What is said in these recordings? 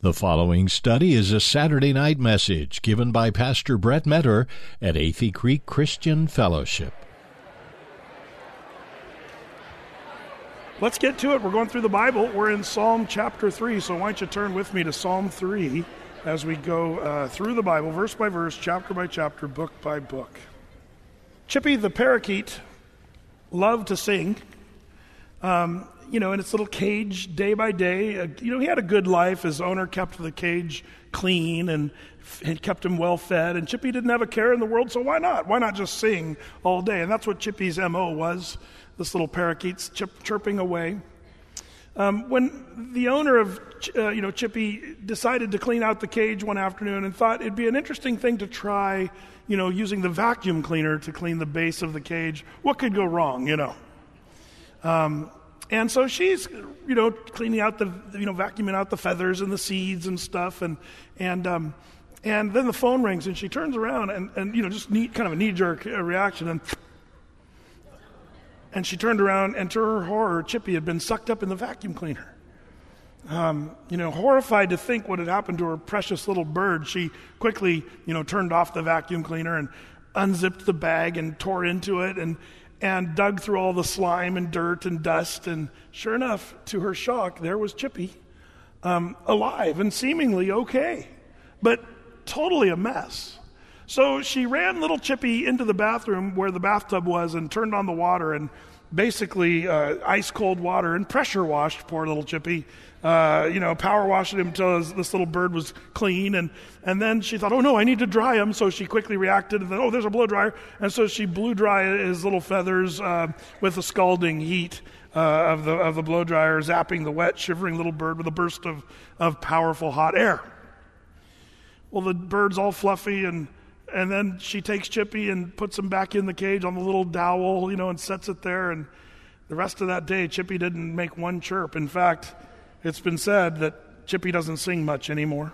The following study is a Saturday night message given by Pastor Brett Metter at Athey Creek Christian Fellowship. Let's get to it. We're going through the Bible. We're in Psalm chapter 3, so why don't you turn with me to Psalm 3 as we go through the Bible, verse by verse, chapter by chapter, book by book. Chippy the parakeet loved to sing. In its little cage day by day. He had a good life. His owner kept the cage clean and kept him well fed. And Chippy didn't have a care in the world, so why not? Why not just sing all day? And that's what Chippy's M.O. was, this little parakeet's chirping away. When the owner of Chippy decided to clean out the cage one afternoon and thought it'd be an interesting thing to try, using the vacuum cleaner to clean the base of the cage, what could go wrong, And so she's, cleaning out vacuuming out the feathers and the seeds and stuff, and then the phone rings and she turns around and just kind of a knee-jerk reaction, and she turned around and to her horror, Chippy had been sucked up in the vacuum cleaner. Horrified to think what had happened to her precious little bird, she quickly, turned off the vacuum cleaner and unzipped the bag and tore into it and dug through all the slime and dirt and dust, and sure enough, to her shock, there was Chippy, alive and seemingly okay, but totally a mess. So she ran little Chippy into the bathroom where the bathtub was and turned on the water and basically ice cold water and pressure washed poor little Chippy, power washing him until this little bird was clean. And then she thought, oh no, I need to dry him. So she quickly reacted and then, oh, there's a blow dryer. And so she blew dry his little feathers with the scalding heat of the blow dryer, zapping the wet, shivering little bird with a burst of powerful hot air. Well, the bird's all fluffy and then she takes Chippy and puts him back in the cage on the little dowel, and sets it there. And the rest of that day, Chippy didn't make one chirp. In fact, it's been said that Chippy doesn't sing much anymore.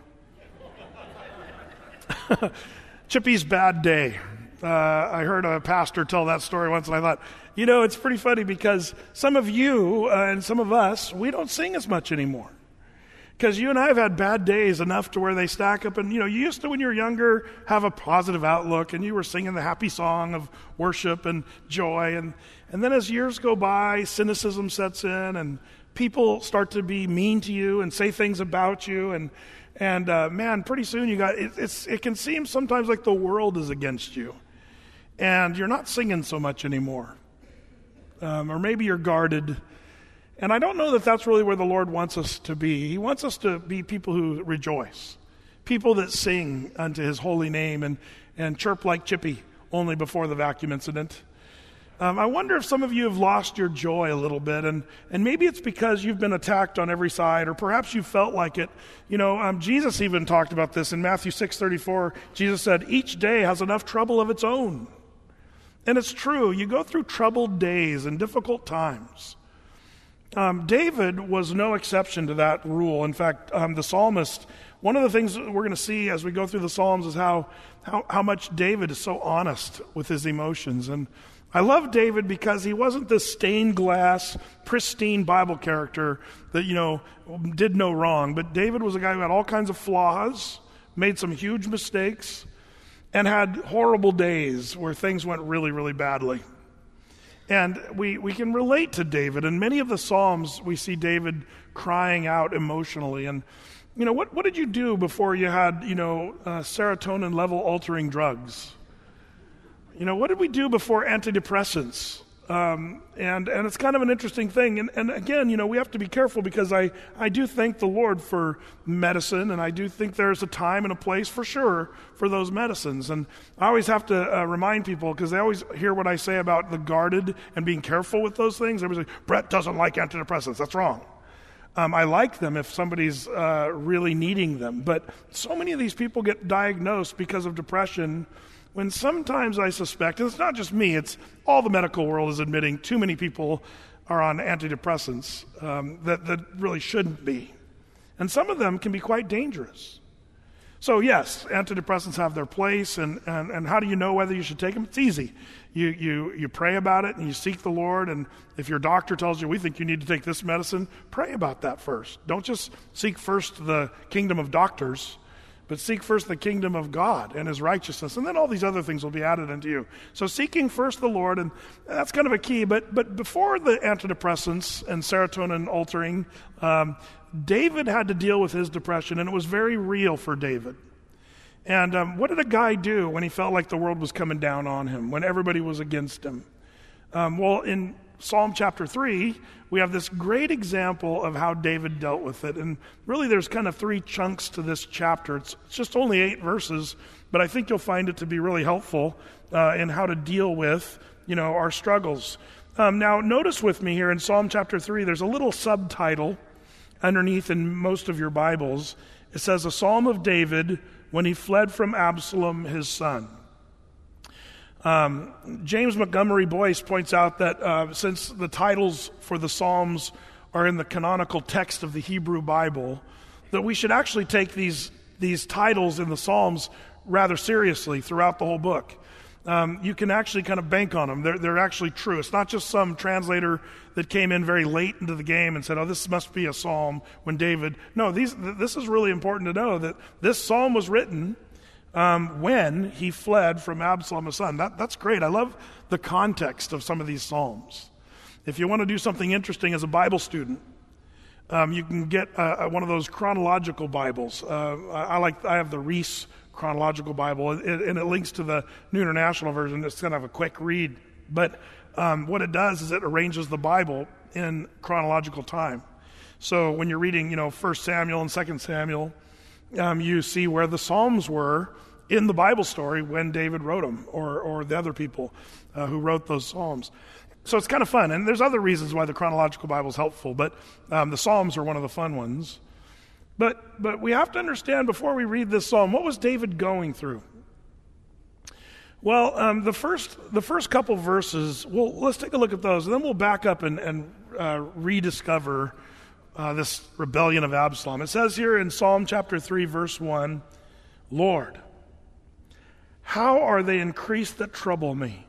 Chippy's bad day. I heard a pastor tell that story once, and I thought, it's pretty funny because some of you and some of us, we don't sing as much anymore. Because you and I have had bad days enough to where they stack up. And, you used to, when you were younger, have a positive outlook. And you were singing the happy song of worship and joy. And then as years go by, cynicism sets in. And people start to be mean to you and say things about you. And man, pretty soon it can seem sometimes like the world is against you. And you're not singing so much anymore. Or maybe you're guarded. And I don't know that that's really where the Lord wants us to be. He wants us to be people who rejoice, people that sing unto His holy name and chirp like Chippy only before the vacuum incident. I wonder if some of you have lost your joy a little bit, and maybe it's because you've been attacked on every side, or perhaps you felt like it. Jesus even talked about this in Matthew 6:34. Jesus said, each day has enough trouble of its own. And it's true. You go through troubled days and difficult times. David was no exception to that rule. In fact, the psalmist, one of the things that we're going to see as we go through the Psalms is how much David is so honest with his emotions. And I love David because he wasn't this stained glass, pristine Bible character that, did no wrong. But David was a guy who had all kinds of flaws, made some huge mistakes, and had horrible days where things went really, really badly. And we can relate to David. In many of the Psalms, we see David crying out emotionally. And, what did you do before you had, serotonin level altering drugs? What did we do before antidepressants? And it's kind of an interesting thing. And again, we have to be careful because I do thank the Lord for medicine, and I do think there's a time and a place for sure for those medicines. And I always have to remind people, because they always hear what I say about the guarded and being careful with those things. Everybody's like, Brett doesn't like antidepressants. That's wrong. I like them if somebody's really needing them. But so many of these people get diagnosed because of depression, when sometimes I suspect, and it's not just me, it's all the medical world is admitting too many people are on antidepressants that really shouldn't be. And some of them can be quite dangerous. So yes, antidepressants have their place, and how do you know whether you should take them? It's easy. You pray about it and you seek the Lord, and if your doctor tells you, we think you need to take this medicine, pray about that first. Don't just seek first the kingdom of doctors, but seek first the kingdom of God and his righteousness, and then all these other things will be added unto you. So seeking first the Lord, and that's kind of a key, but before the antidepressants and serotonin altering, David had to deal with his depression, and it was very real for David. And what did a guy do when he felt like the world was coming down on him, when everybody was against him? Well, in Psalm chapter 3, we have this great example of how David dealt with it. And really there's kind of 3 chunks to this chapter. It's just only 8 verses, but I think you'll find it to be really helpful in how to deal with, our struggles. Now, notice with me here in Psalm chapter 3, there's a little subtitle underneath in most of your Bibles. It says, a Psalm of David when he fled from Absalom, his son. James Montgomery Boyce points out that since the titles for the Psalms are in the canonical text of the Hebrew Bible, that we should actually take these titles in the Psalms rather seriously throughout the whole book. You can actually kind of bank on them. They're actually true. It's not just some translator that came in very late into the game and said, oh, this must be a psalm when David... No, this is really important to know that this psalm was written when he fled from Absalom, his son. That's great. I love the context of some of these psalms. If you want to do something interesting as a Bible student, you can get one of those chronological Bibles. I have the Reese Chronological Bible, and it links to the New International Version. It's kind of a quick read, but what it does is it arranges the Bible in chronological time. So when you're reading, 1 Samuel and 2 Samuel, you see where the Psalms were in the Bible story when David wrote them, or the other people who wrote those Psalms. So it's kind of fun, and there's other reasons why the chronological Bible is helpful, but the Psalms are one of the fun ones. But we have to understand before we read this psalm, what was David going through? Well, the first couple verses, let's take a look at those, and then we'll back up and rediscover this rebellion of Absalom. It says here in Psalm chapter 3, verse 1, Lord, how are they increased that trouble me?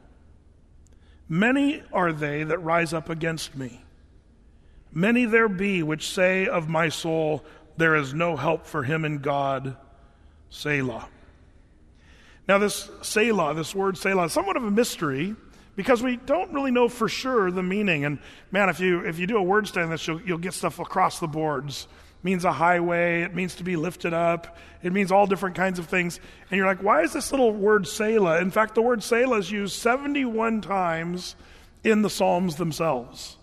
Many are they that rise up against me. Many there be which say of my soul, there is no help for him in God, Selah. Now this Selah, this word Selah, is somewhat of a mystery because we don't really know for sure the meaning. And man, if you do a word study on this, you'll get stuff across the boards. It means a highway, it means to be lifted up, it means all different kinds of things. And you're like, why is this little word Selah? In fact, the word Selah is used 71 times in the Psalms themselves.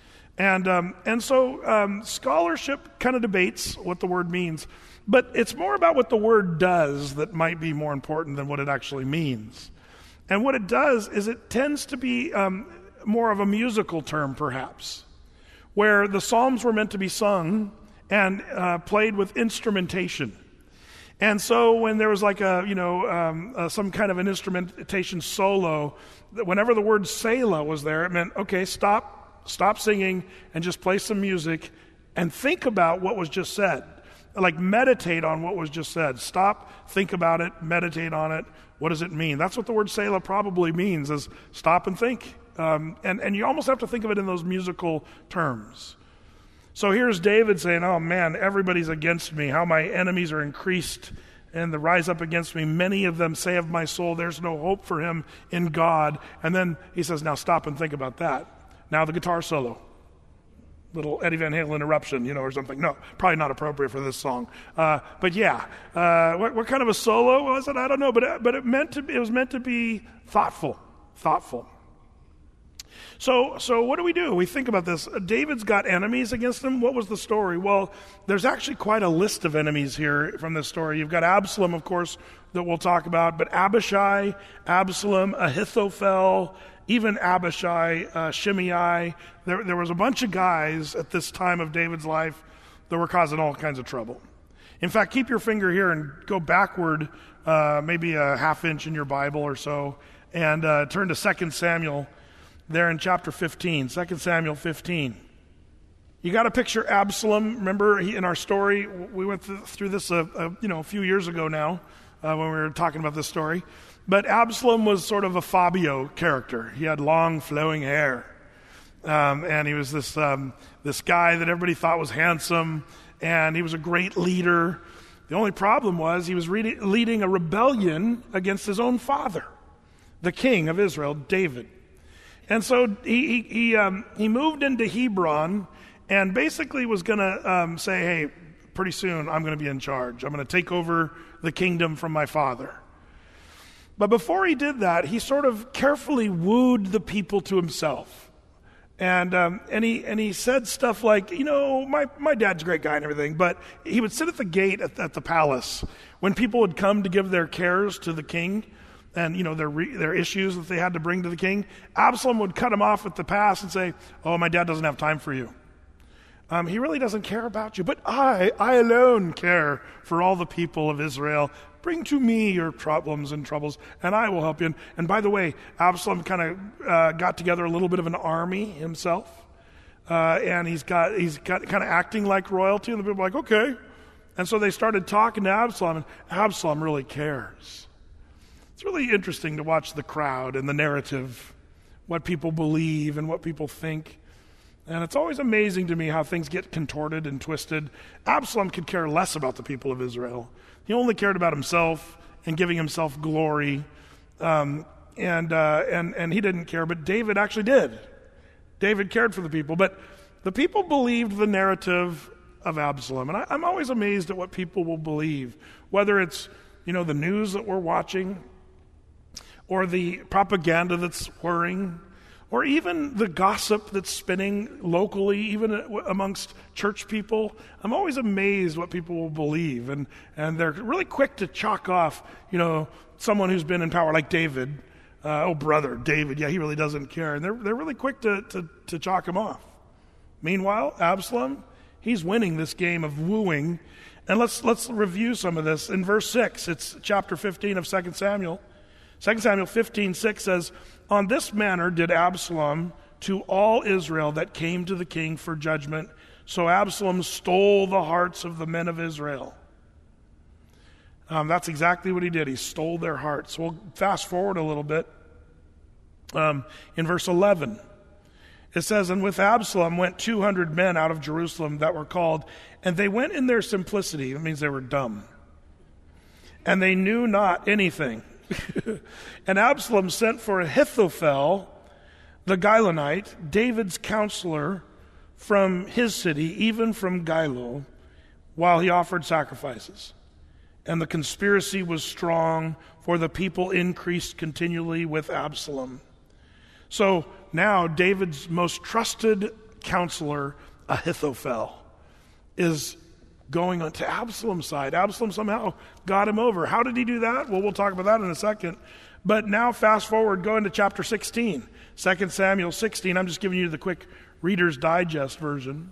And so scholarship kind of debates what the word means, but it's more about what the word does that might be more important than what it actually means. And what it does is it tends to be more of a musical term, perhaps, where the Psalms were meant to be sung and played with instrumentation. And so when there was like some kind of an instrumentation solo, whenever the word Selah was there, it meant, okay, stop singing and just play some music and think about what was just said. Like meditate on what was just said. Stop, think about it, meditate on it. What does it mean? That's what the word Selah probably means, is stop and think. And you almost have to think of it in those musical terms. So here's David saying, oh man, everybody's against me. How my enemies are increased and they rise up against me. Many of them say of my soul, there's no hope for him in God. And then he says, now stop and think about that. Now the guitar solo, little Eddie Van Halen eruption, or something. No, probably not appropriate for this song. But yeah, what kind of a solo was it? I don't know, but it was meant to be thoughtful. So what do? We think about this. David's got enemies against him. What was the story? Well, there's actually quite a list of enemies here from this story. You've got Absalom, of course, that we'll talk about, but Abishai, Absalom, Ahithophel, even Abishai, Shimei. There was a bunch of guys at this time of David's life that were causing all kinds of trouble. In fact, keep your finger here and go backward maybe a half inch in your Bible or so, and turn to 2 Samuel there in chapter 15, 2 Samuel 15. You got to picture Absalom. Remember, in our story, we went through this a few years ago now when we were talking about this story. But Absalom was sort of a Fabio character. He had long, flowing hair. And he was this guy that everybody thought was handsome, and he was a great leader. The only problem was he was leading a rebellion against his own father, the king of Israel, David. And so he moved into Hebron and basically was going to say, hey, pretty soon I'm going to be in charge. I'm going to take over the kingdom from my father. But before he did that, he sort of carefully wooed the people to himself. And he said stuff like, my dad's a great guy and everything, but he would sit at the gate at the palace when people would come to give their cares to the king and, their issues that they had to bring to the king. Absalom would cut him off at the pass and say, oh, my dad doesn't have time for you. He really doesn't care about you, but I alone care for all the people of Israel. Bring to me your problems and troubles, and I will help you. And by the way, Absalom kind of got together a little bit of an army himself, and he's got kind of acting like royalty. And the people are like, okay. And so they started talking to Absalom, and Absalom really cares. It's really interesting to watch the crowd and the narrative, what people believe and what people think. And it's always amazing to me how things get contorted and twisted. Absalom could care less about the people of Israel. He only cared about himself and giving himself glory, and he didn't care. But David actually did. David cared for the people, but the people believed the narrative of Absalom. And I'm always amazed at what people will believe, whether it's the news that we're watching, or the propaganda that's whirring, or even the gossip that's spinning locally, even amongst church people. I'm always amazed what people will believe, and they're really quick to chalk off, someone who's been in power like David. Brother David, yeah, he really doesn't care, and they're really quick to chalk him off. Meanwhile, Absalom, he's winning this game of wooing, and let's review some of this. In verse 6, it's chapter 15 of 2 Samuel. 2 Samuel 15:6 says, on this manner did Absalom to all Israel that came to the king for judgment. So Absalom stole the hearts of the men of Israel. That's exactly what he did. He stole their hearts. We'll fast forward a little bit. In verse 11, it says, and with Absalom went 200 men out of Jerusalem that were called, and they went in their simplicity. That means they were dumb. And they knew not anything. And Absalom sent for Ahithophel, the Gilonite, David's counselor, from his city, even from Gilo, while he offered sacrifices. And the conspiracy was strong, for the people increased continually with Absalom. So now David's most trusted counselor, Ahithophel, is going on to Absalom's side. Absalom somehow got him over. How did he do that? Well, we'll talk about that in a second. But now fast forward, go into chapter 16, 2 Samuel 16. I'm just giving you the quick Reader's Digest version.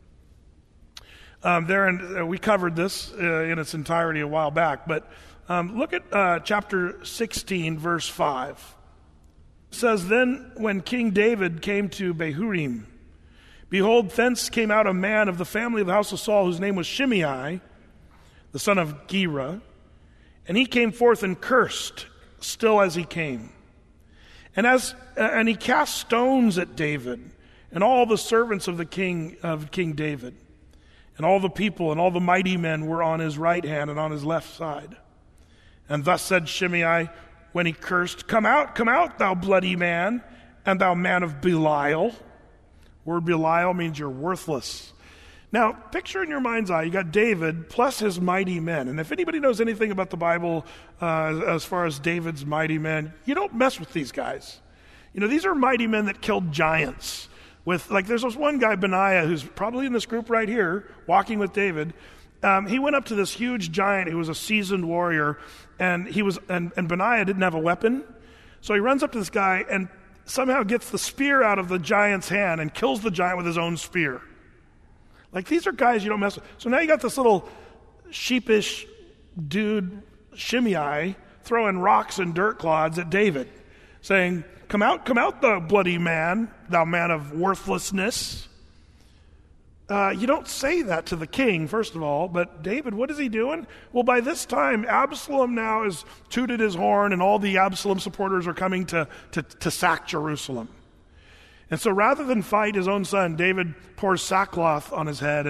We covered this in its entirety a while back, but look at chapter 16, verse 5. It says, then when King David came to Bahurim, behold, thence came out a man of the family of the house of Saul, whose name was Shimei, the son of Gera. And he came forth and cursed, still as he came. And he cast stones at David, and all the servants of King David. And all the people and all the mighty men were on his right hand and on his left side. And thus said Shimei, when he cursed, come out, thou bloody man, and thou man of Belial. Word Belial means you're worthless. Now, picture in your mind's eye, you got David plus his mighty men. And if anybody knows anything about the Bible as far as David's mighty men, you don't mess with these guys. These are mighty men that killed giants. There's this one guy, Benaiah, who's probably in this group right here, walking with David. He went up to this huge giant who was a seasoned warrior, and Benaiah didn't have a weapon. So he runs up to this guy and somehow gets the spear out of the giant's hand and kills the giant with his own spear. These are guys you don't mess with. So now you got this little sheepish dude, Shimei, throwing rocks and dirt clods at David, saying, come out, thou bloody man, thou man of worthlessness. You don't say that to the king, first of all, but David, what is he doing? Well, by this time, Absalom now has tooted his horn, and all the Absalom supporters are coming to sack Jerusalem. And so rather than fight his own son, David pours sackcloth on his head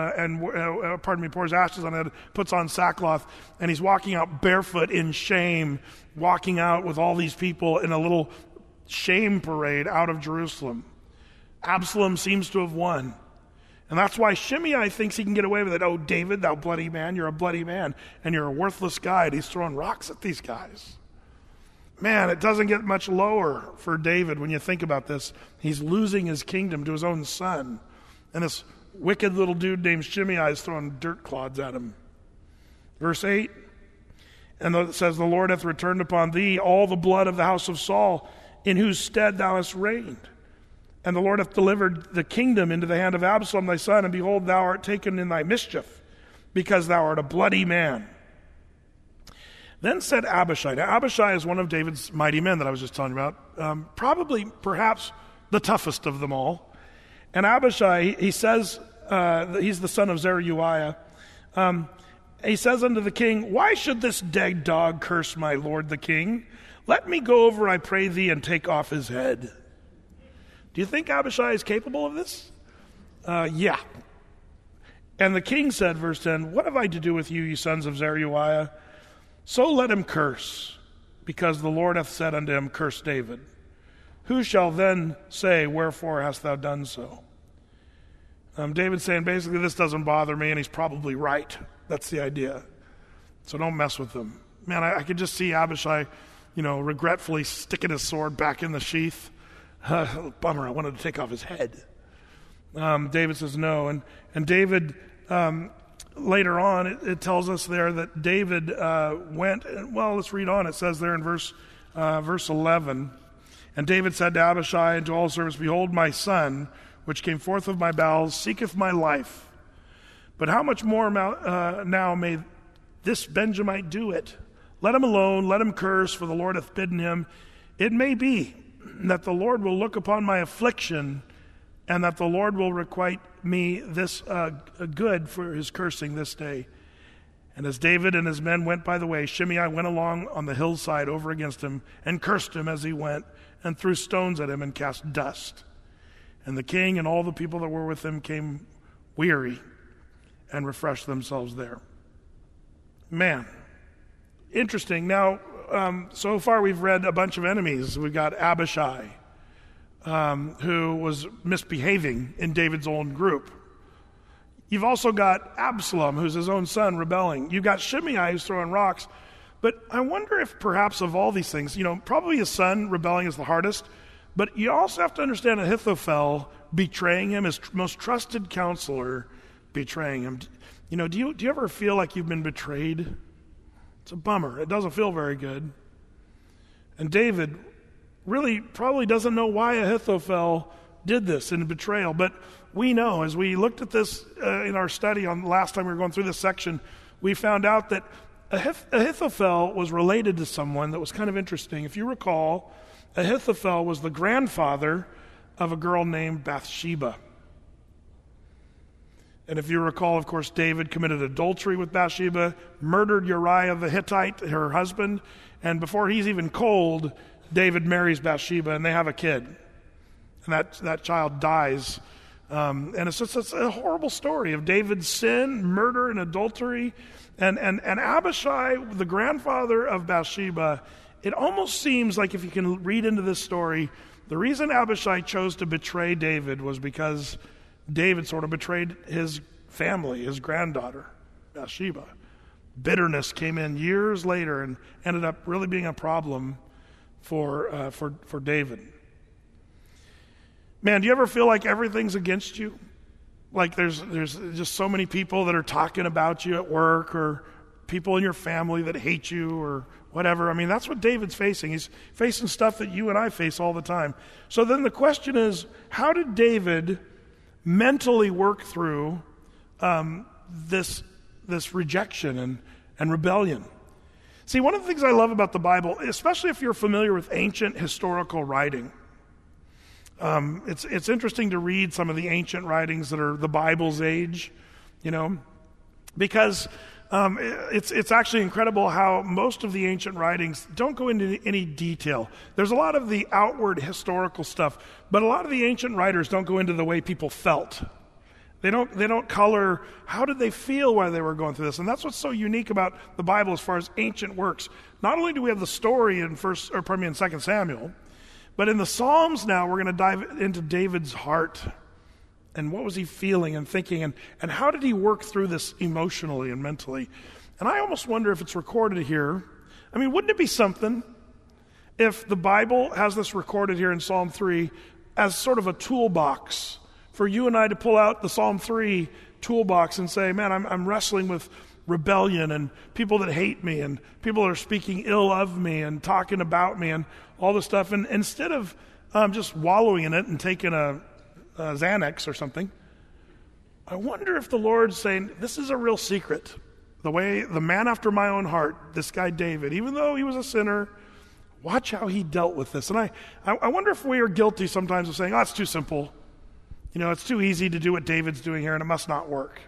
pours ashes on his head, puts on sackcloth, and he's walking out barefoot in shame, walking out with all these people in a little shame parade out of Jerusalem. Absalom seems to have won. And that's why Shimei thinks he can get away with it. Oh, David, thou bloody man, you're a bloody man, and you're a worthless guy. And he's throwing rocks at these guys. Man, it doesn't get much lower for David when you think about this. He's losing his kingdom to his own son. And this wicked little dude named Shimei is throwing dirt clods at him. Verse 8, and it says, the Lord hath returned upon thee all the blood of the house of Saul, in whose stead thou hast reigned. And the Lord hath delivered the kingdom into the hand of Absalom thy son, and behold, thou art taken in thy mischief, because thou art a bloody man. Then said Abishai. Now Abishai is one of David's mighty men that I was just telling you about, perhaps the toughest of them all. And Abishai, he says, he's the son of Zeruiah, he says unto the king, why should this dead dog curse my lord the king? Let me go over, I pray thee, and take off his head. Do you think Abishai is capable of this? Yeah. And the king said, verse 10, what have I to do with you, ye sons of Zeruiah? So let him curse, because the Lord hath said unto him, curse David. Who shall then say, wherefore hast thou done so? David's saying, basically, this doesn't bother me, and he's probably right. That's the idea. So don't mess with him. Man, I could just see Abishai, regretfully sticking his sword back in the sheath. Bummer, I wanted to take off his head. David says no. And David, later on, it tells us there that David went, well, let's read on. It says there in verse 11, and David said to Abishai and to all servants, behold, my son, which came forth of my bowels, seeketh my life. But how much more now may this Benjamite do it? Let him alone, let him curse, for the Lord hath bidden him. It may be that the Lord will look upon my affliction, and that the Lord will requite me this good for his cursing this day. And as David and his men went by the way, Shimei went along on the hillside over against him, and cursed him as he went, and threw stones at him, and cast dust. And the king and all the people that were with him came weary, and refreshed themselves there. Man, interesting. Now, so far we've read a bunch of enemies. We've got Abishai, who was misbehaving in David's own group. You've also got Absalom, who's his own son, rebelling. You've got Shimei, who's throwing rocks. But I wonder if perhaps of all these things, probably his son rebelling is the hardest, but you also have to understand Ahithophel betraying him, his most trusted counselor betraying him. Do you ever feel like you've been betrayed? It's a bummer. It doesn't feel very good. And David really probably doesn't know why Ahithophel did this in betrayal, but we know, as we looked at this in our study on last time we were going through this section, we found out that Ahithophel was related to someone that was kind of interesting. If you recall, Ahithophel was the grandfather of a girl named Bathsheba. And if you recall, of course, David committed adultery with Bathsheba, murdered Uriah the Hittite, her husband, and before he's even cold, David marries Bathsheba, and they have a kid. And that child dies. And it's a horrible story of David's sin, murder, and adultery. And Abishai, the grandfather of Bathsheba, it almost seems like if you can read into this story, the reason Abishai chose to betray David was because David sort of betrayed his family, his granddaughter, Bathsheba. Bitterness came in years later and ended up really being a problem for David. Man, do you ever feel like everything's against you? Like there's just so many people that are talking about you at work, or people in your family that hate you, or whatever. I mean, that's what David's facing. He's facing stuff that you and I face all the time. So then the question is, how did David mentally work through this rejection and rebellion? See, one of the things I love about the Bible, especially if you're familiar with ancient historical writing, It's interesting to read some of the ancient writings that are the Bible's age, because it's actually incredible how most of the ancient writings don't go into any detail. There's a lot of the outward historical stuff, but a lot of the ancient writers don't go into the way people felt. They don't color how did they feel while they were going through this. And that's what's so unique about the Bible as far as ancient works. Not only do we have the story in 2 Samuel, but in the Psalms now we're going to dive into David's heart. And what was he feeling and thinking, and how did he work through this emotionally and mentally? And I almost wonder if it's recorded here. I mean, wouldn't it be something if the Bible has this recorded here in Psalm 3 as sort of a toolbox for you and I to pull out the Psalm 3 toolbox and say, man, I'm wrestling with rebellion and people that hate me and people that are speaking ill of me and talking about me and all this stuff. And instead of just wallowing in it and taking a Xanax or something, I wonder if the Lord's saying, this is a real secret. The man after my own heart, this guy David, even though he was a sinner, watch how he dealt with this. And I wonder if we are guilty sometimes of saying, oh, it's too simple. It's too easy to do what David's doing here and it must not work.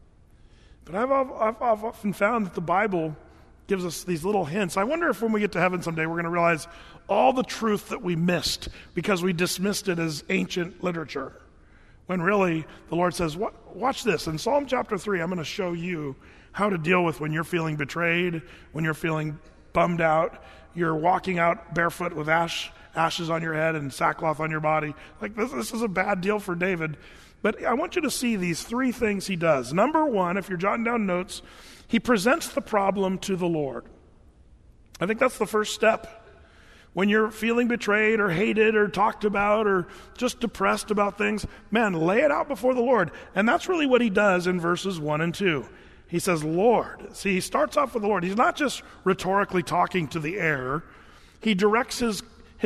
But I've often found that the Bible gives us these little hints. I wonder if when we get to heaven someday, we're going to realize all the truth that we missed because we dismissed it as ancient literature. When really, the Lord says, watch this. In Psalm chapter 3, I'm going to show you how to deal with when you're feeling betrayed, when you're feeling bummed out, you're walking out barefoot with ashes on your head and sackcloth on your body. Like this is a bad deal for David. But I want you to see these 3 things he does. Number 1, if you're jotting down notes, he presents the problem to the Lord. I think that's the first step. When you're feeling betrayed or hated or talked about or just depressed about things, man, lay it out before the Lord. And that's really what he does in verses 1 and 2. He says, Lord. See, he starts off with the Lord. He's not just rhetorically talking to the air. He directs his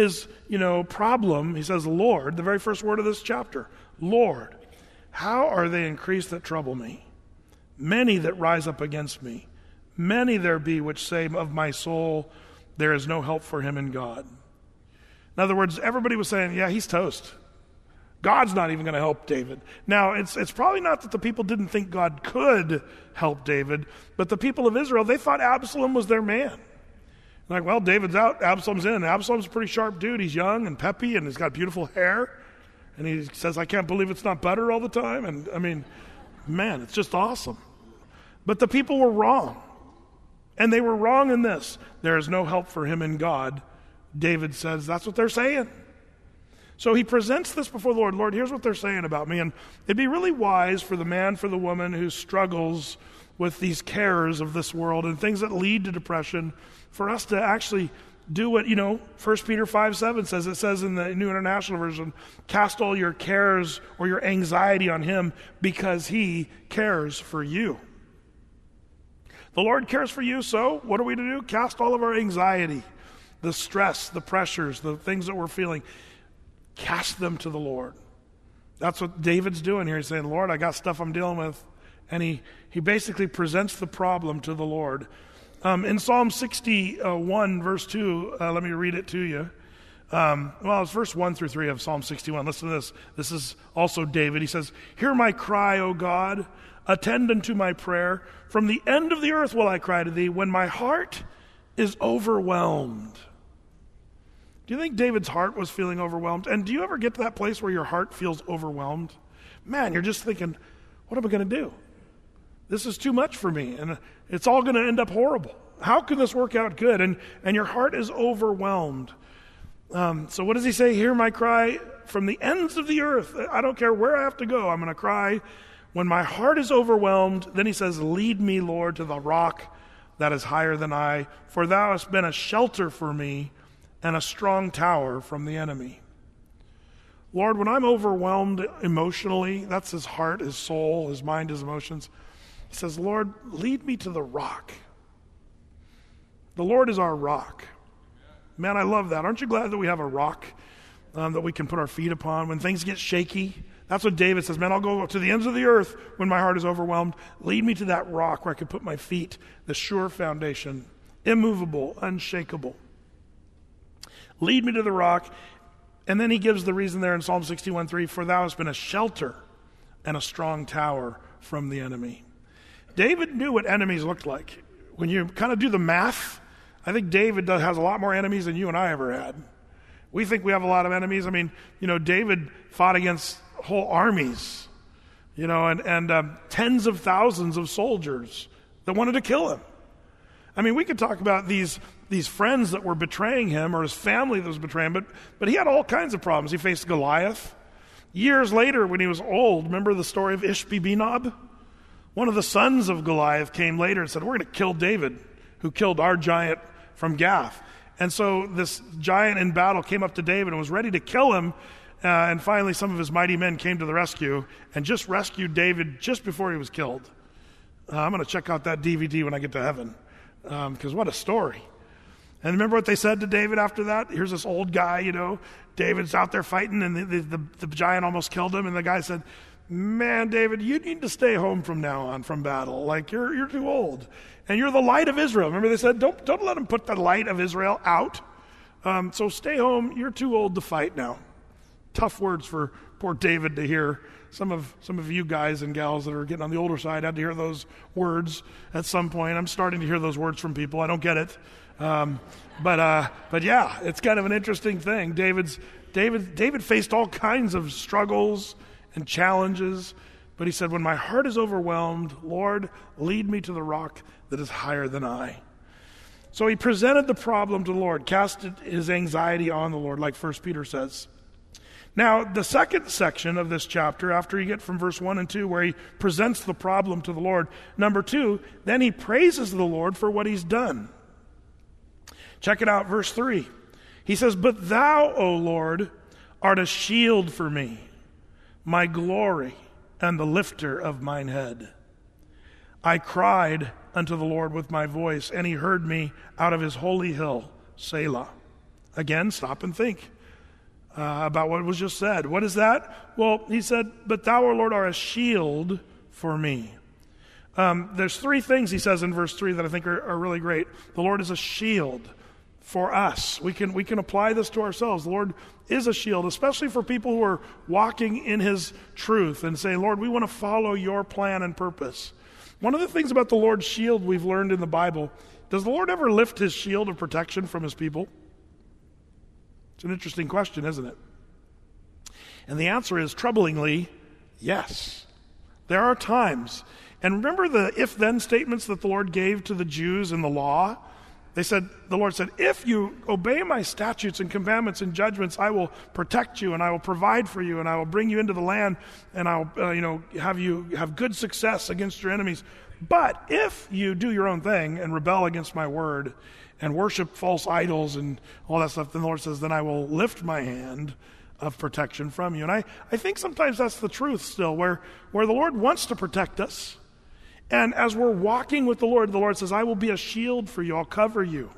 problem. He says, Lord, the very first word of this chapter. Lord, how are they increased that trouble me? Many that rise up against me. Many there be which say of my soul, there is no help for him in God. In other words, everybody was saying, yeah, he's toast. God's not even going to help David. Now, it's probably not that the people didn't think God could help David, but the people of Israel, they thought Absalom was their man. Like, well, David's out, Absalom's in. Absalom's a pretty sharp dude. He's young and peppy, and he's got beautiful hair. And he says, I can't believe it's not butter all the time. And, I mean, man, it's just awesome. But the people were wrong. And they were wrong in this. There is no help for him in God. David says, that's what they're saying. So he presents this before the Lord. Lord, here's what they're saying about me. And it'd be really wise for the man, for the woman who struggles with these cares of this world and things that lead to depression, for us to actually do what, 1 Peter 5:7 says. It says in the New International Version, cast all your cares or your anxiety on him because he cares for you. The Lord cares for you, so what are we to do? Cast all of our anxiety, the stress, the pressures, the things that we're feeling, cast them to the Lord. That's what David's doing here. He's saying, Lord, I got stuff I'm dealing with. And he basically presents the problem to the Lord. In Psalm 61, verse 2, let me read it to you. It's verse 1 through 3 of Psalm 61. Listen to this. This is also David. He says, hear my cry, O God. Attend unto my prayer. From the end of the earth will I cry to thee when my heart is overwhelmed. Do you think David's heart was feeling overwhelmed? And do you ever get to that place where your heart feels overwhelmed? Man, you're just thinking, what am I going to do? This is too much for me, and it's all going to end up horrible. How can this work out good? And your heart is overwhelmed. So what does he say? Hear my cry from the ends of the earth. I don't care where I have to go. I'm going to cry. When my heart is overwhelmed, then he says, lead me, Lord, to the rock that is higher than I, for thou hast been a shelter for me and a strong tower from the enemy. Lord, when I'm overwhelmed emotionally, that's his heart, his soul, his mind, his emotions. He says, Lord, lead me to the rock. The Lord is our rock. Man, I love that. Aren't you glad that we have a rock that we can put our feet upon when things get shaky? That's what David says, man, I'll go to the ends of the earth when my heart is overwhelmed. Lead me to that rock where I can put my feet, the sure foundation, immovable, unshakable. Lead me to the rock. And then he gives the reason there in Psalm 61:3, for thou hast been a shelter and a strong tower from the enemy. David knew what enemies looked like. When you kind of do the math, I think David has a lot more enemies than you and I ever had. We think we have a lot of enemies. I mean, David fought against whole armies, and tens of thousands of soldiers that wanted to kill him. I mean, we could talk about these friends that were betraying him or his family that was betraying him, but he had all kinds of problems. He faced Goliath. Years later, when he was old, remember the story of Ishbi-Benob? One of the sons of Goliath came later and said, we're going to kill David, who killed our giant from Gath. And so this giant in battle came up to David and was ready to kill him. And finally, some of his mighty men came to the rescue and just rescued David just before he was killed. I'm going to check out that DVD when I get to heaven, because what a story. And remember what they said to David after that? Here's this old guy, David's out there fighting, and the giant almost killed him. And the guy said, man, David, you need to stay home from now on from battle. Like, you're too old. And you're the light of Israel. Remember they said, don't let him put the light of Israel out. So stay home. You're too old to fight now. Tough words for poor David to hear. Some of you guys and gals that are getting on the older side had to hear those words at some point. I'm starting to hear those words from people. I don't get it. But yeah, it's kind of an interesting thing. David faced all kinds of struggles and challenges, but he said, when my heart is overwhelmed, Lord, lead me to the rock that is higher than I. So he presented the problem to the Lord, casted his anxiety on the Lord, like 1 Peter says. Now, the second section of this chapter, after you get from verse 1 and 2, where he presents the problem to the Lord, number 2, then he praises the Lord for what he's done. Check it out, verse 3. He says, but thou, O Lord, art a shield for me, my glory, and the lifter of mine head. I cried unto the Lord with my voice, and he heard me out of his holy hill, Selah. Again, stop and think about what was just said. What is that? Well, he said, but thou, O Lord, art a shield for me. There's 3 things he says in verse 3 that I think are really great. The Lord is a shield for us. We can apply this to ourselves. The Lord is a shield, especially for people who are walking in his truth and say, Lord, we want to follow your plan and purpose. One of the things about the Lord's shield we've learned in the Bible, does the Lord ever lift his shield of protection from his people? It's an interesting question, isn't it? And the answer is, troublingly, yes. There are times. And remember the if-then statements that the Lord gave to the Jews in the law? The Lord said, if you obey my statutes and commandments and judgments, I will protect you and I will provide for you and I will bring you into the land and I'll have you have good success against your enemies. But if you do your own thing and rebel against my word and worship false idols and all that stuff, then the Lord says, then I will lift my hand of protection from you. And I think sometimes that's the truth still, where the Lord wants to protect us. And as we're walking with the Lord says, I will be a shield for you. I'll cover you.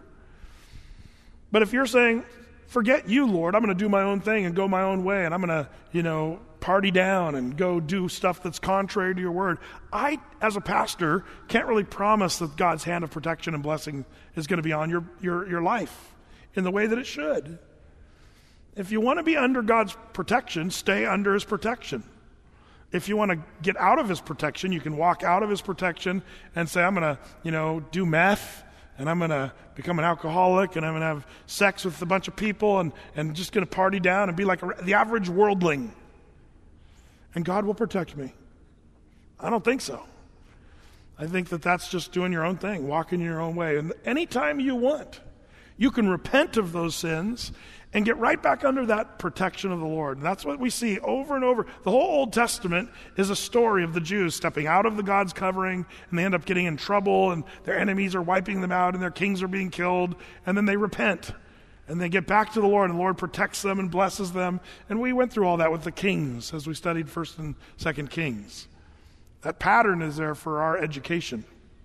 But if you're saying, forget you, Lord, I'm going to do my own thing and go my own way, and I'm going to, party down and go do stuff that's contrary to your word, I, as a pastor, can't really promise that God's hand of protection and blessing is going to be on your life in the way that it should. If you want to be under God's protection, stay under his protection. If you want to get out of his protection, you can walk out of his protection and say, I'm going to, do meth, and I'm going to become an alcoholic, and I'm going to have sex with a bunch of people, and just going to party down and be like the average worldling. And God will protect me. I don't think so. I think that that's just doing your own thing, walking your own way. And anytime you want, you can repent of those sins and get right back under that protection of the Lord. And that's what we see over and over. The whole Old Testament is a story of the Jews stepping out of the God's covering, and they end up getting in trouble, and their enemies are wiping them out, and their kings are being killed, and then they repent. And they get back to the Lord, and the Lord protects them and blesses them. And we went through all that with the kings as we studied 1st and 2nd Kings. That pattern is there for our education.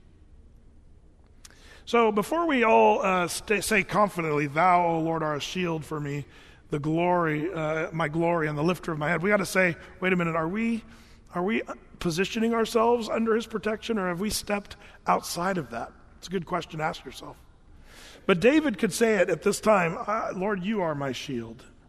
So before we all say confidently, thou, O Lord, art a shield for me, the glory, my glory, and the lifter of my head, we got to say, wait a minute, are we positioning ourselves under his protection, or have we stepped outside of that? It's a good question to ask yourself. But David could say it at this time, Lord, you are my shield.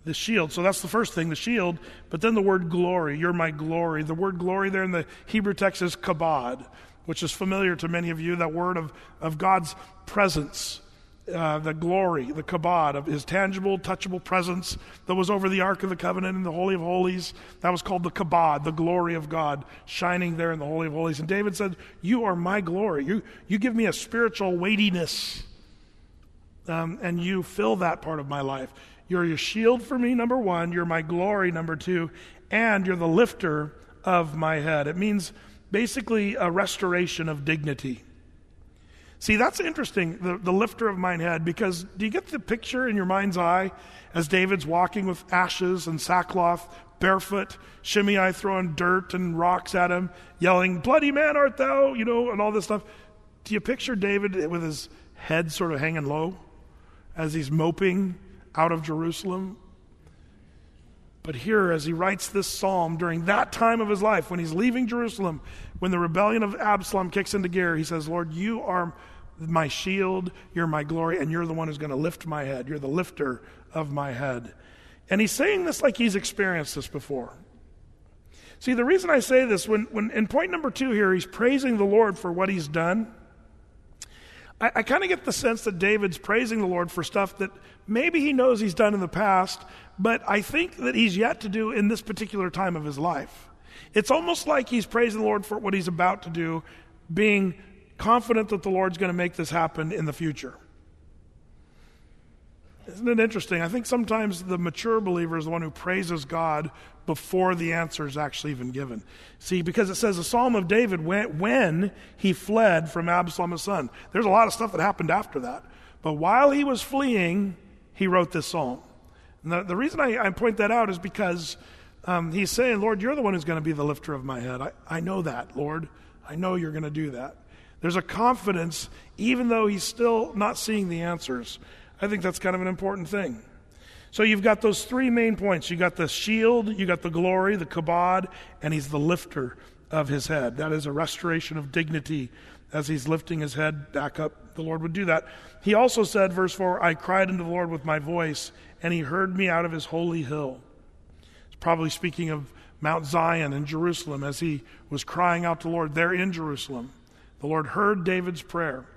The shield. So that's the first thing, the shield. But then the word glory. You're my glory. The word glory there in the Hebrew text is kabod, which is familiar to many of you, that word of God's presence. The glory, the kabod of his tangible, touchable presence that was over the Ark of the Covenant in the Holy of Holies. That was called the kabod, the glory of God, shining there in the Holy of Holies. And David said, you are my glory. You give me a spiritual weightiness, and you fill that part of my life. You're your shield for me, number one. You're my glory, number two. And you're the lifter of my head. It means basically a restoration of dignity. See, that's interesting, the lifter of mine head, because do you get the picture in your mind's eye as David's walking with ashes and sackcloth, barefoot, Shimei throwing dirt and rocks at him, yelling, bloody man art thou, and all this stuff. Do you picture David with his head sort of hanging low as he's moping out of Jerusalem? But here, as he writes this psalm during that time of his life, when he's leaving Jerusalem, when the rebellion of Absalom kicks into gear, he says, Lord, you are my shield, you're my glory, and you're the one who's going to lift my head. You're the lifter of my head. And he's saying this like he's experienced this before. See, the reason I say this, when in point number 2 here, he's praising the Lord for what he's done, I kind of get the sense that David's praising the Lord for stuff that maybe he knows he's done in the past, but I think that he's yet to do in this particular time of his life. It's almost like he's praising the Lord for what he's about to do, being confident that the Lord's going to make this happen in the future. Isn't it interesting? I think sometimes the mature believer is the one who praises God before the answer is actually even given. See, because it says the Psalm of David when he fled from Absalom his son. There's a lot of stuff that happened after that. But while he was fleeing, he wrote this psalm. And the reason I point that out is because he's saying, Lord, you're the one who's going to be the lifter of my head. I know that, Lord. I know you're going to do that. There's a confidence, even though he's still not seeing the answers. I think that's kind of an important thing. So you've got those 3 main points. You got the shield, you got the glory, the kabod, and he's the lifter of his head. That is a restoration of dignity as he's lifting his head back up. The Lord would do that. He also said, verse 4, I cried unto the Lord with my voice, and he heard me out of his holy hill. It's probably speaking of Mount Zion in Jerusalem as he was crying out to the Lord there in Jerusalem. The Lord heard David's prayer.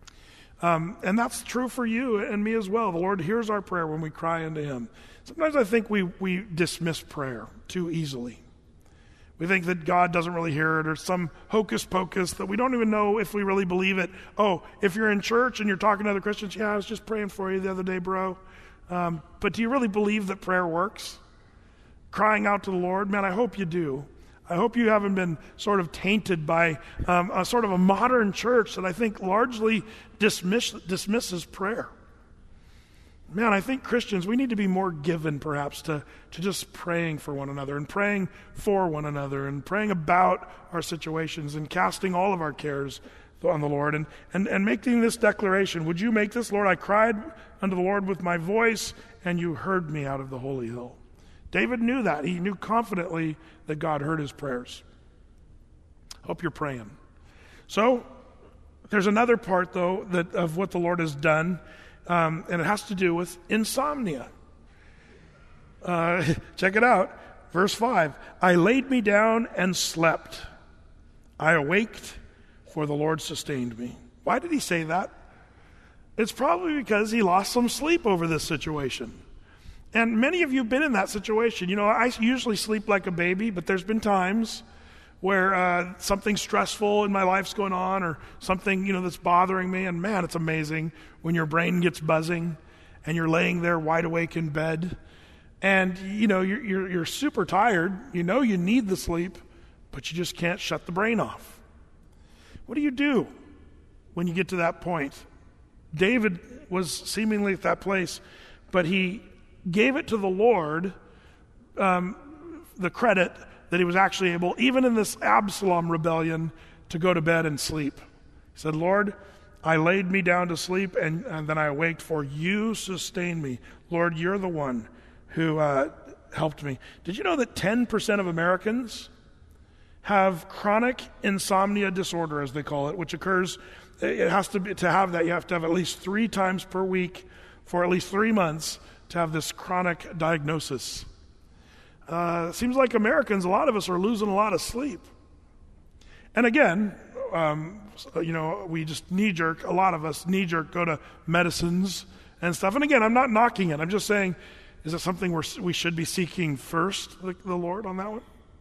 And that's true for you and me as well. The Lord hears our prayer when we cry unto him. Sometimes I think we dismiss prayer too easily. We think that God doesn't really hear it, or some hocus pocus that we don't even know if we really believe it. Oh, if you're in church and you're talking to other Christians, yeah, I was just praying for you the other day, bro. But do you really believe that prayer works? Crying out to the Lord? Man, I hope you do. I hope you haven't been sort of tainted by a sort of a modern church that I think largely dismisses prayer. Man, I think Christians, we need to be more given perhaps to just praying for one another and praying for one another and praying about our situations and casting all of our cares on the Lord and making this declaration. Would you make this, Lord? I cried unto the Lord with my voice, and you heard me out of the holy hill. David knew that. He knew confidently that God heard his prayers. Hope you're praying. So, there's another part, though, of what the Lord has done, and it has to do with insomnia. Check it out. Verse 5, I laid me down and slept. I awaked, for the Lord sustained me. Why did he say that? It's probably because he lost some sleep over this situation. And many of you have been in that situation. You know, I usually sleep like a baby, but there's been times where something stressful in my life's going on, or something, that's bothering me. And man, it's amazing when your brain gets buzzing and you're laying there wide awake in bed. And, you're super tired. You need the sleep, but you just can't shut the brain off. What do you do when you get to that point? David was seemingly at that place, but he gave it to the Lord, the credit that he was actually able, even in this Absalom rebellion, to go to bed and sleep. He said, Lord, I laid me down to sleep, and then I awaked, for you sustained me. Lord, you're the one who helped me. Did you know that 10% of Americans have chronic insomnia disorder, as they call it, which occurs, it has to have that, you have to have at least 3 times per week for at least 3 months to have this chronic diagnosis. It seems like Americans, a lot of us are losing a lot of sleep. And again, we just knee-jerk, a lot of us knee-jerk go to medicines and stuff. And again, I'm not knocking it. I'm just saying, is it something we should be seeking first, the Lord, on that one?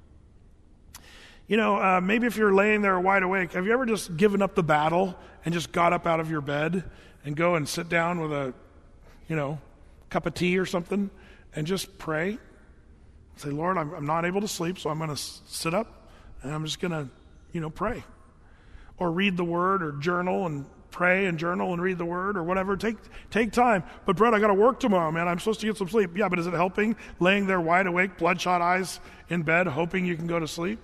Maybe if you're laying there wide awake, have you ever just given up the battle and just got up out of your bed and go and sit down with a, cup of tea or something and just pray? Say, Lord, I'm not able to sleep, so I'm going to sit up and I'm just going to, pray. Or read the Word or journal and pray and journal and read the Word or whatever. Take time. But Brett, I got to work tomorrow, man. I'm supposed to get some sleep. Yeah, but is it helping laying there wide awake, bloodshot eyes in bed, hoping you can go to sleep?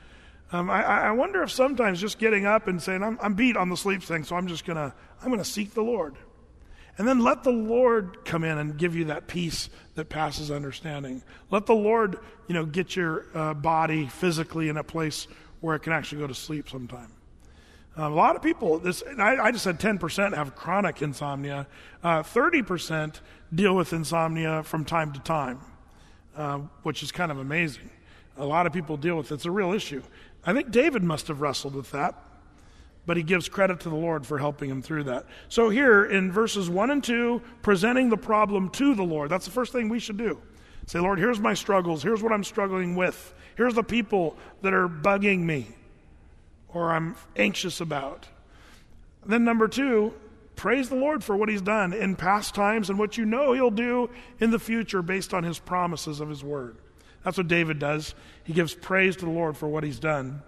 I wonder if sometimes just getting up and saying, I'm beat on the sleep thing, so I'm going to seek the Lord. And then let the Lord come in and give you that peace that passes understanding. Let the Lord, get your body physically in a place where it can actually go to sleep sometime. A lot of people, I just said 10% have chronic insomnia. 30% deal with insomnia from time to time, which is kind of amazing. A lot of people deal with it. It's a real issue. I think David must have wrestled with that, but he gives credit to the Lord for helping him through that. So here in verses 1 and 2, presenting the problem to the Lord. That's the first thing we should do. Say, Lord, here's my struggles. Here's what I'm struggling with. Here's the people that are bugging me or I'm anxious about. Then number 2, praise the Lord for what he's done in past times and what he'll do in the future based on his promises of his word. That's what David does. He gives praise to the Lord for what he's done.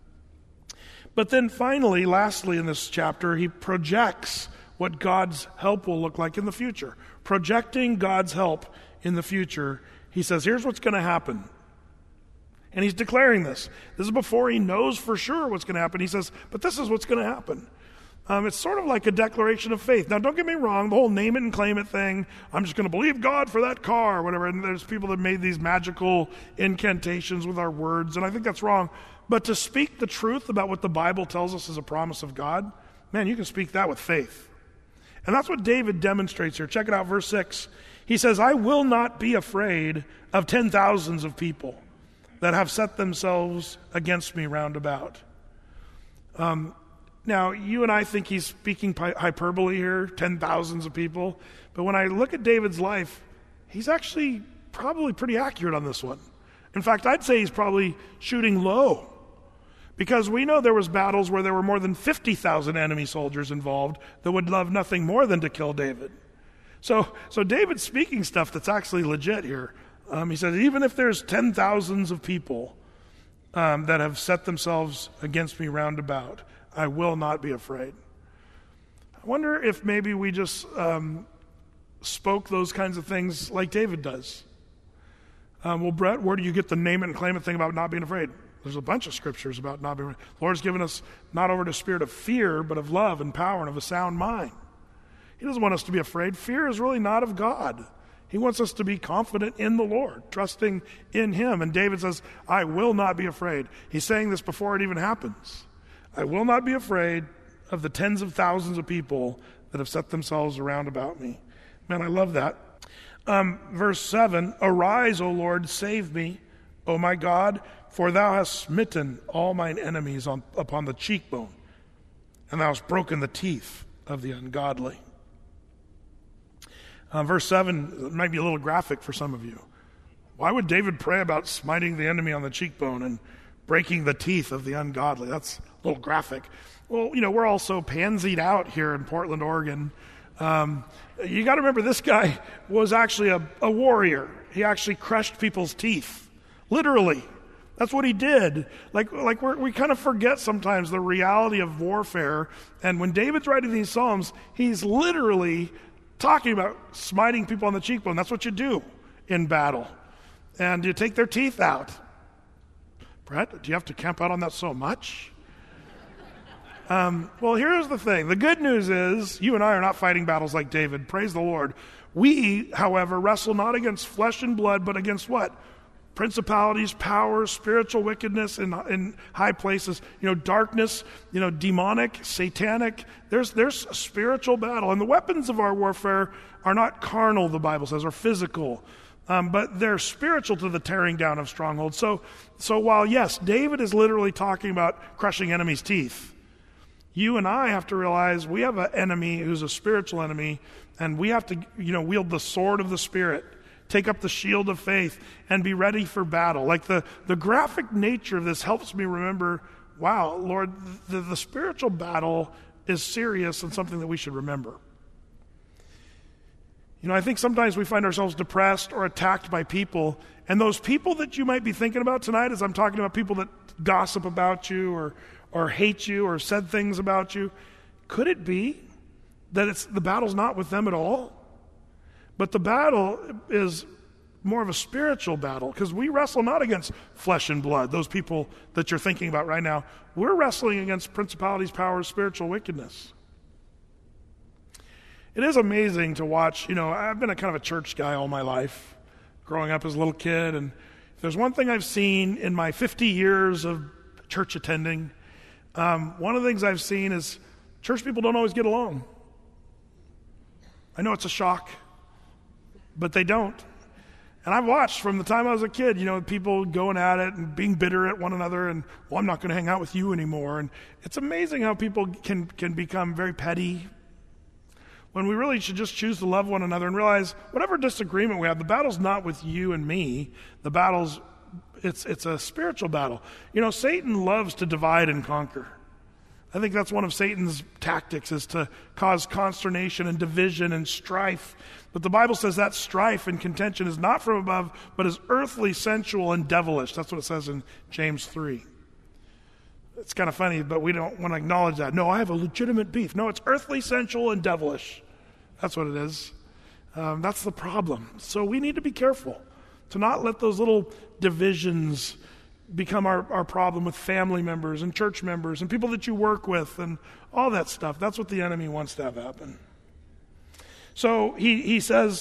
But then finally, lastly in this chapter, he projects what God's help will look like in the future. Projecting God's help in the future, he says, here's what's going to happen. And he's declaring this. This is before he knows for sure what's going to happen. He says, but this is what's going to happen. It's sort of like a declaration of faith. Now, don't get me wrong, the whole name it and claim it thing, I'm just going to believe God for that car or whatever. And there's people that made these magical incantations with our words, and I think that's wrong. But to speak the truth about what the Bible tells us is a promise of God, man, you can speak that with faith. And that's what David demonstrates here. Check it out, verse 6. He says, I will not be afraid of 10,000s of people that have set themselves against me round about. Now, you and I think he's speaking hyperbole here, 10,000s of people. But when I look at David's life, he's actually probably pretty accurate on this one. In fact, I'd say he's probably shooting low. Because we know there was battles where there were more than 50,000 enemy soldiers involved that would love nothing more than to kill David. So David's speaking stuff that's actually legit here. He says, even if there's 10,000s of people that have set themselves against me round about, I will not be afraid. I wonder if maybe we just spoke those kinds of things like David does. Well, Brett, where do you get the name it and claim it thing about not being afraid? There's a bunch of scriptures about not being afraid. The Lord's given us not over to a spirit of fear, but of love and power and of a sound mind. He doesn't want us to be afraid. Fear is really not of God. He wants us to be confident in the Lord, trusting in him. And David says, I will not be afraid. He's saying this before it even happens. I will not be afraid of the tens of thousands of people that have set themselves around about me. Man, I love that. Verse 7, arise, O Lord, save me, O my God, for thou hast smitten all mine enemies upon the cheekbone, and thou hast broken the teeth of the ungodly. Verse 7 might be a little graphic for some of you. Why would David pray about smiting the enemy on the cheekbone and breaking the teeth of the ungodly? That's a little graphic. Well, we're all so pansied out here in Portland, Oregon. You got to remember, this guy was actually a warrior. He actually crushed people's teeth, literally. That's what he did. Like we kind of forget sometimes the reality of warfare. And when David's writing these Psalms, he's literally talking about smiting people on the cheekbone. That's what you do in battle. And you take their teeth out. Brett, do you have to camp out on that so much? Well, here's the thing. The good news is you and I are not fighting battles like David. Praise the Lord. We, however, wrestle not against flesh and blood, but against what? principalities, powers, spiritual wickedness in high places, darkness, demonic, satanic. There's a spiritual battle. And the weapons of our warfare are not carnal, the Bible says, or physical, but they're spiritual to the tearing down of strongholds. So while, yes, David is literally talking about crushing enemies' teeth, you and I have to realize we have an enemy who's a spiritual enemy, and we have to, wield the sword of the Spirit, take up the shield of faith, and be ready for battle. Like the graphic nature of this helps me remember, wow, Lord, the spiritual battle is serious and something that we should remember. I think sometimes we find ourselves depressed or attacked by people, and those people that you might be thinking about tonight, as I'm talking about people that gossip about you or hate you or said things about you, could it be that the battle's not with them at all? But the battle is more of a spiritual battle, because we wrestle not against flesh and blood, those people that you're thinking about right now. We're wrestling against principalities, powers, spiritual wickedness. It is amazing to watch. I've been a kind of a church guy all my life, growing up as a little kid, and if there's one thing I've seen in my 50 years of church attending, one of the things I've seen is church people don't always get along. I know it's a shock, but they don't. And I've watched from the time I was a kid, people going at it and being bitter at one another, and, well, I'm not going to hang out with you anymore. And it's amazing how people can become very petty, when we really should just choose to love one another and realize whatever disagreement we have, the battle's not with you and me. The battle's, it's a spiritual battle. Satan loves to divide and conquer. I think that's one of Satan's tactics, is to cause consternation and division and strife. But the Bible says that strife and contention is not from above, but is earthly, sensual, and devilish. That's what it says in James 3. It's kind of funny, but we don't want to acknowledge that. No, I have a legitimate beef. No, it's earthly, sensual, and devilish. That's what it is. That's the problem. So we need to be careful to not let those little divisions become our problem with family members and church members and people that you work with and all that stuff. That's what the enemy wants to have happen. So he says,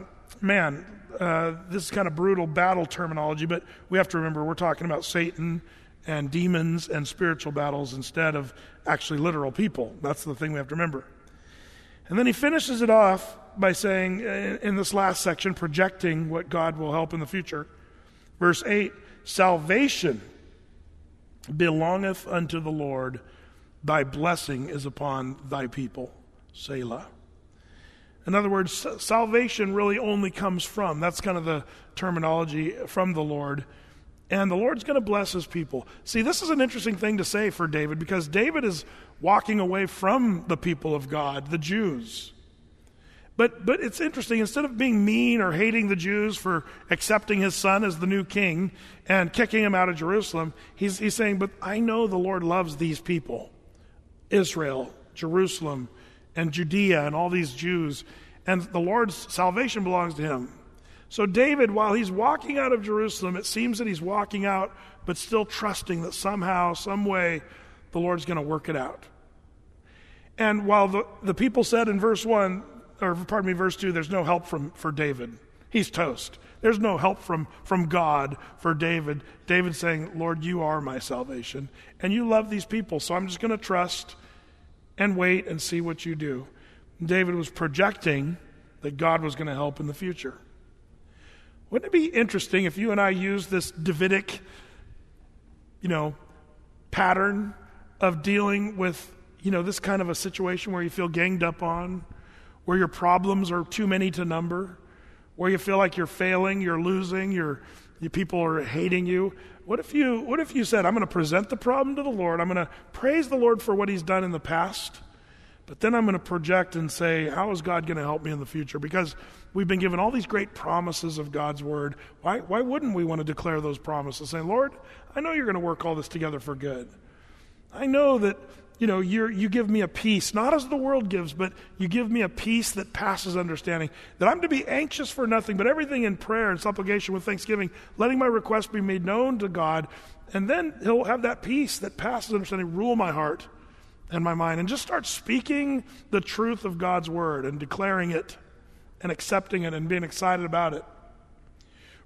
this is kind of brutal battle terminology, but we have to remember we're talking about Satan and demons and spiritual battles instead of actually literal people. That's the thing we have to remember. And then he finishes it off by saying, in this last section, projecting what God will help in the future. Verse 8, salvation belongeth unto the Lord, thy blessing is upon thy people. Selah. In other words, salvation really only comes from, that's kind of the terminology, from the Lord. And the Lord's going to bless his people. See, this is an interesting thing to say for David, because David is walking away from the people of God, the Jews. But it's interesting, instead of being mean or hating the Jews for accepting his son as the new king and kicking him out of Jerusalem, he's saying, but I know the Lord loves these people, Israel, Jerusalem, and Judea, and all these Jews, and the Lord's salvation belongs to him. So David, while he's walking out of Jerusalem, it seems that he's walking out, but still trusting that somehow, some way, the Lord's going to work it out. And while the people said in verse 2, there's no help for David. He's toast. There's no help from God for David. David's saying, Lord, you are my salvation, and you love these people, so I'm just going to trust and wait and see what you do. David was projecting that God was going to help in the future. Wouldn't it be interesting if you and I use this Davidic, pattern of dealing with, this kind of a situation where you feel ganged up on, where your problems are too many to number, where you feel like you're failing, you're losing, your people are hating you. What if you said, I'm going to present the problem to the Lord, I'm going to praise the Lord for what he's done in the past, but then I'm going to project and say, how is God going to help me in the future? Because we've been given all these great promises of God's word. Why wouldn't we want to declare those promises? Saying, Lord, I know you're going to work all this together for good. I know that, you give me a peace, not as the world gives, but you give me a peace that passes understanding, that I'm to be anxious for nothing, but everything in prayer and supplication with thanksgiving, letting my requests be made known to God, and then he'll have that peace that passes understanding rule my heart and my mind, and just start speaking the truth of God's word and declaring it and accepting it and being excited about it.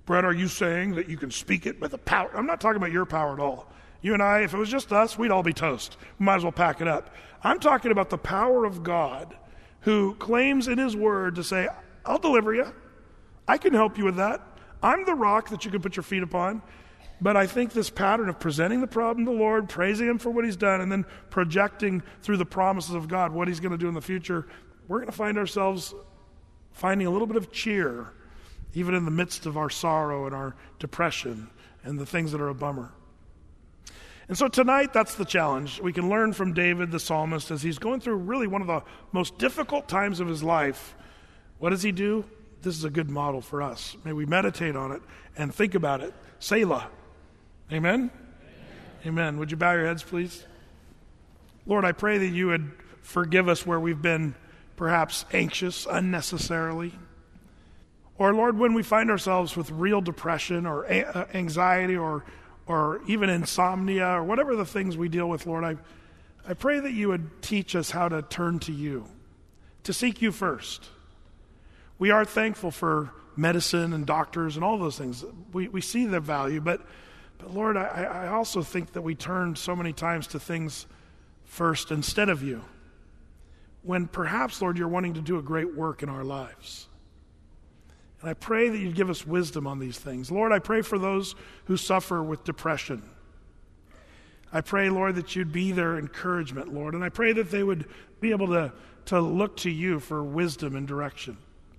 Brett, are you saying that you can speak it with the power? I'm not talking about your power at all. You and I, if it was just us, we'd all be toast. We might as well pack it up. I'm talking about the power of God, who claims in his word to say, I'll deliver you. I can help you with that. I'm the rock that you can put your feet upon. But I think this pattern of presenting the problem to the Lord, praising him for what he's done, and then projecting through the promises of God what he's going to do in the future, we're going to find ourselves finding a little bit of cheer, even in the midst of our sorrow and our depression and the things that are a bummer. And so tonight, that's the challenge. We can learn from David, the psalmist, as he's going through really one of the most difficult times of his life. What does he do? This is a good model for us. May we meditate on it and think about it. Selah. Amen? Amen. Would you bow your heads, please? Lord, I pray that you would forgive us where we've been perhaps anxious unnecessarily. Or, Lord, when we find ourselves with real depression or anxiety or even insomnia or whatever the things we deal with, Lord, I pray that you would teach us how to turn to you, to seek you first. We are thankful for medicine and doctors and all those things. We see their value, but Lord, I also think that we turn so many times to things first instead of you, when perhaps, Lord, you're wanting to do a great work in our lives. And I pray that you'd give us wisdom on these things. Lord, I pray for those who suffer with depression. I pray, Lord, that you'd be their encouragement, Lord, and I pray that they would be able to look to you for wisdom and direction.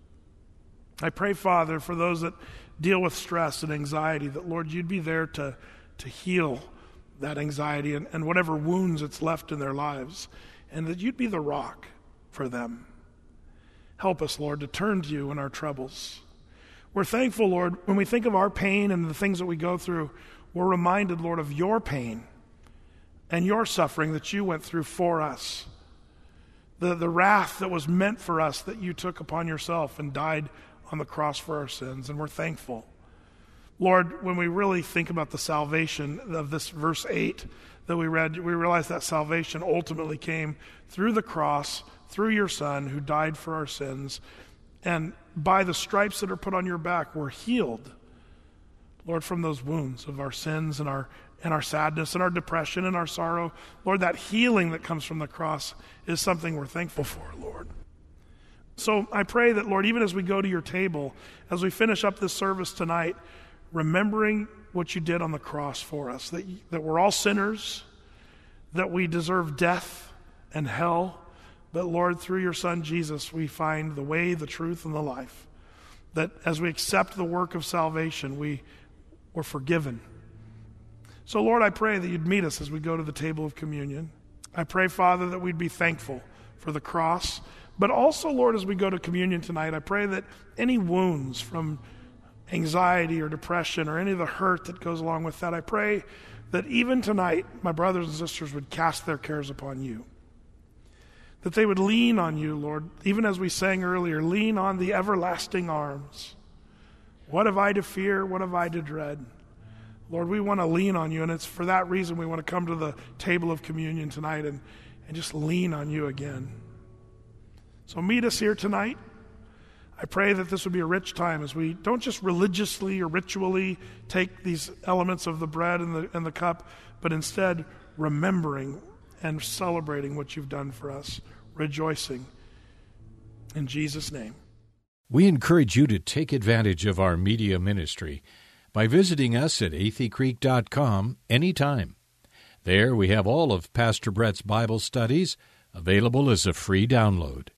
I pray, Father, for those that deal with stress and anxiety, that, Lord, you'd be there to heal that anxiety and whatever wounds it's left in their lives, and that you'd be the rock for them. Help us, Lord, to turn to you in our troubles. We're thankful, Lord, when we think of our pain and the things that we go through, we're reminded, Lord, of your pain and your suffering that you went through for us. The wrath that was meant for us that you took upon yourself and died on the cross for our sins, and we're thankful. Lord, when we really think about the salvation of this verse 8 that we read, we realize that salvation ultimately came through the cross, through your Son who died for our sins, and by the stripes that are put on your back, we're healed, Lord, from those wounds of our sins and our sadness and our depression and our sorrow. Lord, that healing that comes from the cross is something we're thankful for, Lord. So I pray that, Lord, even as we go to your table, as we finish up this service tonight, remembering what you did on the cross for us, that we're all sinners, that we deserve death and hell, but, Lord, through your Son Jesus, we find the way, the truth, and the life. That as we accept the work of salvation, we're forgiven. So, Lord, I pray that you'd meet us as we go to the table of communion. I pray, Father, that we'd be thankful for the cross. But also, Lord, as we go to communion tonight, I pray that any wounds from anxiety or depression or any of the hurt that goes along with that, I pray that even tonight, my brothers and sisters would cast their cares upon you. That they would lean on you, Lord, even as we sang earlier, lean on the everlasting arms. What have I to fear? What have I to dread? Lord, we want to lean on you, and it's for that reason we want to come to the table of communion tonight and just lean on you again. So meet us here tonight. I pray that this would be a rich time as we don't just religiously or ritually take these elements of the bread and the cup, but instead remembering and celebrating what you've done for us, rejoicing. In Jesus' name. We encourage you to take advantage of our media ministry by visiting us at atheycreek.com anytime. There we have all of Pastor Brett's Bible studies available as a free download.